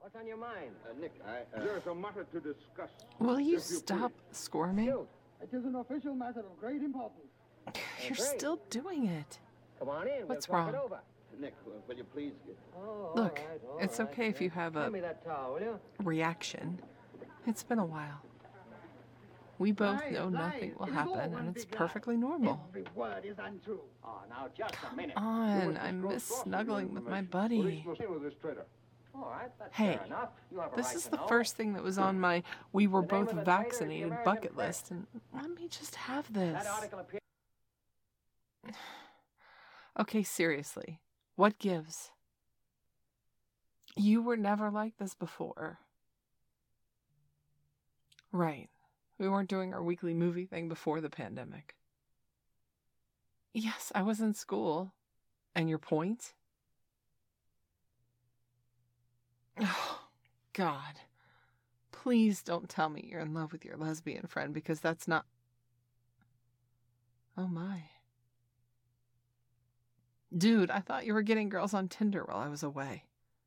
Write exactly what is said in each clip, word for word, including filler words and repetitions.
What's on your mind? Uh, Nick, I... Uh... There's a matter to discuss. Will you stop squirming? Shoot. It is an official matter of great importance. You're great. still doing it. Come on in. What's we'll talk wrong? It over. Nick, will you please... Get... Oh, Look, all right, all it's right. okay if you have a Hand me that towel, will you? reaction. It's been a while. We both Lies, know nothing lies. will It is all happen, one and it's big lie. perfectly normal. Every word is untrue. Oh, now just a minute. On, I miss snuggling with my buddy. Police must deal with this traitor. All right, that's Hey, fair enough. You have a This right is to the know. first thing that was on my we were The name both of the traitor is the vaccinated American bucket press. list, and let me just have this. That article appeared. Okay, seriously. What gives? You were never like this before. Right. We weren't doing our weekly movie thing before the pandemic. Yes, I was in school. And your point? Oh, God. Please don't tell me you're in love with your lesbian friend, because that's not... Oh, my. Dude, I thought you were getting girls on Tinder while I was away.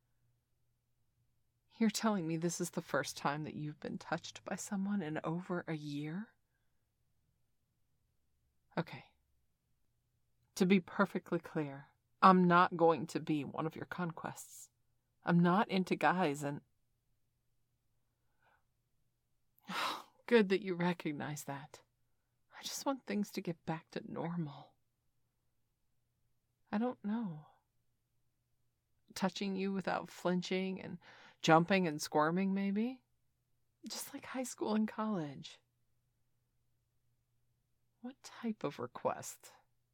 You're telling me this is the first time that you've been touched by someone in over a year? Okay. To be perfectly clear, I'm not going to be one of your conquests. I'm not into guys, and... Good that you recognize that. I just want things to get back to normal. I don't know. Touching you without flinching and jumping and squirming, maybe? Just like high school and college. What type of request?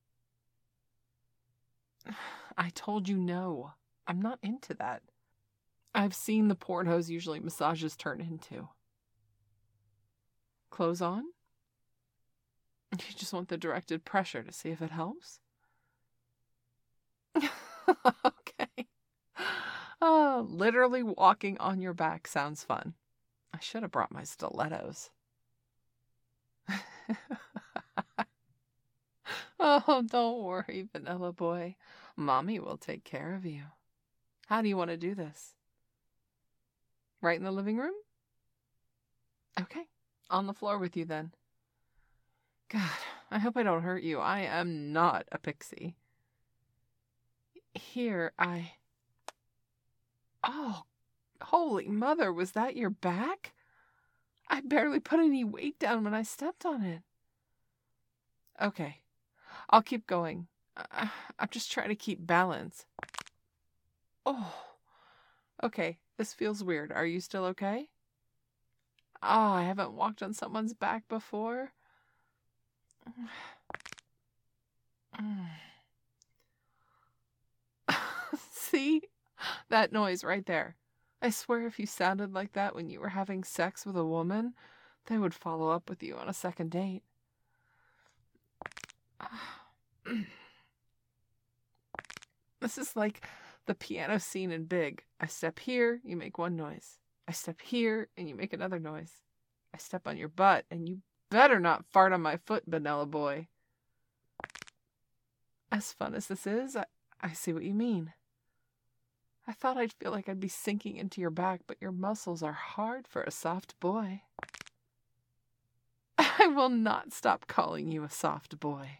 I told you no. I'm not into that. I've seen the pornos usually massages turn into. Clothes on? You just want the directed pressure to see if it helps? Okay. Oh, literally walking on your back sounds fun. I should have brought my stilettos. Oh, don't worry, Vanilla Boy. Mommy will take care of you. How do you want to do this? Right in the living room? Okay. On the floor with you then. God, I hope I don't hurt you. I am not a pixie. Here, I... Oh, holy mother, was that your back? I barely put any weight down when I stepped on it. Okay, I'll keep going. I, I'm just trying to keep balance. Oh, okay, this feels weird. Are you still okay? Oh, I haven't walked on someone's back before. See? That noise right there. I swear if you sounded like that when you were having sex with a woman, they would follow up with you on a second date. This is like the piano scene in Big. I step here, you make one noise. I step here, and you make another noise. I step on your butt, and you better not fart on my foot, Vanilla Boy. As fun as this is, I, I see what you mean. I thought I'd feel like I'd be sinking into your back, but your muscles are hard for a soft boy. I will not stop calling you a soft boy.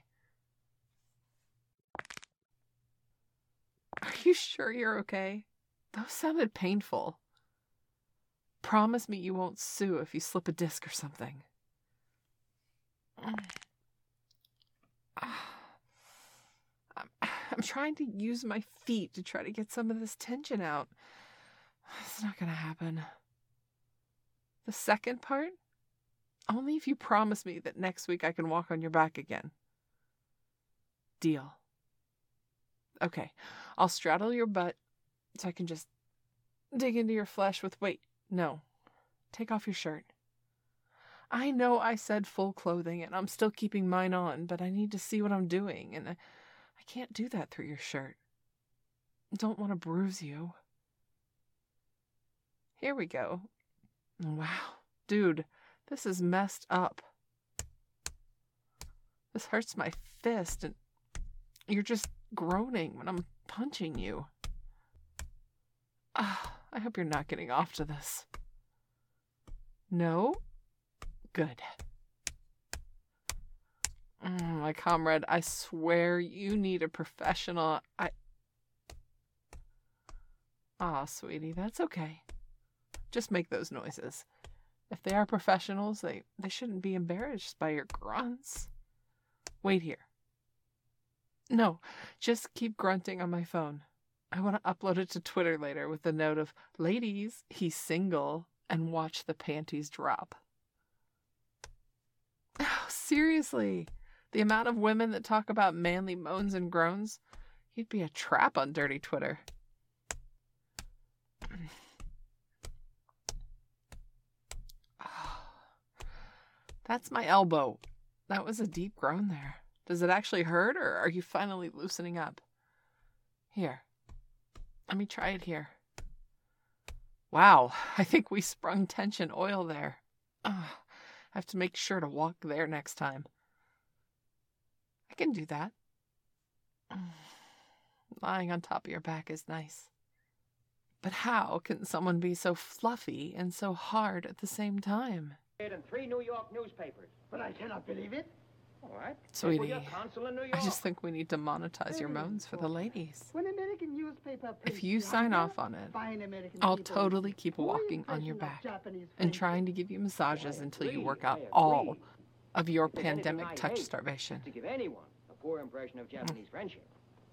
Are you sure you're okay? Those sounded painful. Promise me you won't sue if you slip a disc or something. I'm, I'm trying to use my feet to try to get some of this tension out. It's not gonna happen. The second part? Only if you promise me that next week I can walk on your back again. Deal. Okay, I'll straddle your butt so I can just dig into your flesh with... Wait, no. Take off your shirt. I know I said full clothing and I'm still keeping mine on, but I need to see what I'm doing, and I, I can't do that through your shirt. I don't want to bruise you. Here we go. Wow. Dude, this is messed up. This hurts my fist, and you're just groaning when I'm punching you. Uh, I hope you're not getting off to this. No? Good. Mm, my comrade, I swear you need a professional. I. Aw, sweetie, that's okay. Just make those noises. If they are professionals, they, they shouldn't be embarrassed by your grunts. Wait here. No, just keep grunting on my phone. I want to upload it to Twitter later with the note of, ladies, he's single, and watch the panties drop. Oh, seriously. The amount of women that talk about manly moans and groans, you'd be a trap on dirty Twitter. Oh, that's my elbow. That was a deep groan there. Does it actually hurt, or are you finally loosening up? Here. Let me try it here. Wow, I think we sprung tension oil there. Oh, I have to make sure to walk there next time. I can do that. Lying on top of your back is nice. But how can someone be so fluffy and so hard at the same time? In three New York newspapers. But I cannot believe it. All right. Sweetie, Well, you're consul in New York. I just think we need to monetize your moans for the ladies. When American newspaper If you sign off on it, I'll totally keep walking on your back and trying to give you massages until you work out all of your pandemic touch starvation. To give anyone a poor impression of Japanese friendship.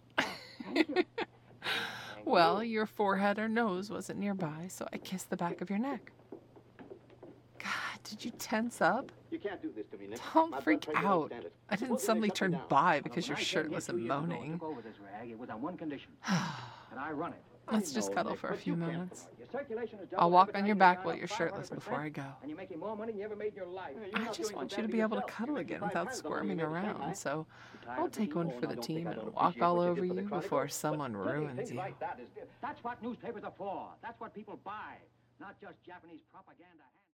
Well, your forehead or nose wasn't nearby, so I kissed the back of your neck. God, did you tense up? You can't do this to me, Nick. Don't My blood freak pressure out. won't stand it. I didn't Suppose they suddenly shut me turn down. bi because your When I shirt came here wasn't two years ago and moaning. took over this rag, it was on one condition. And I run it. Let's just know, cuddle Nick, for a but few you can't. moments. Your circulation is I'll double walk on your advertising, back you're while down you're five shirtless hundred before I percent, go. And you're making more money than you ever made in your life. You're I not just doing want so you to badly be able to yourself. cuddle You're again making without five squirming times the money you made around, at so the same I'll time. take one Oh, for I the don't team think I and don't walk appreciate all what you over did for the you Chronicle, before but someone plenty of ruins things you. like that is- That's what newspapers are for. That's what people buy. Not just Japanese propaganda.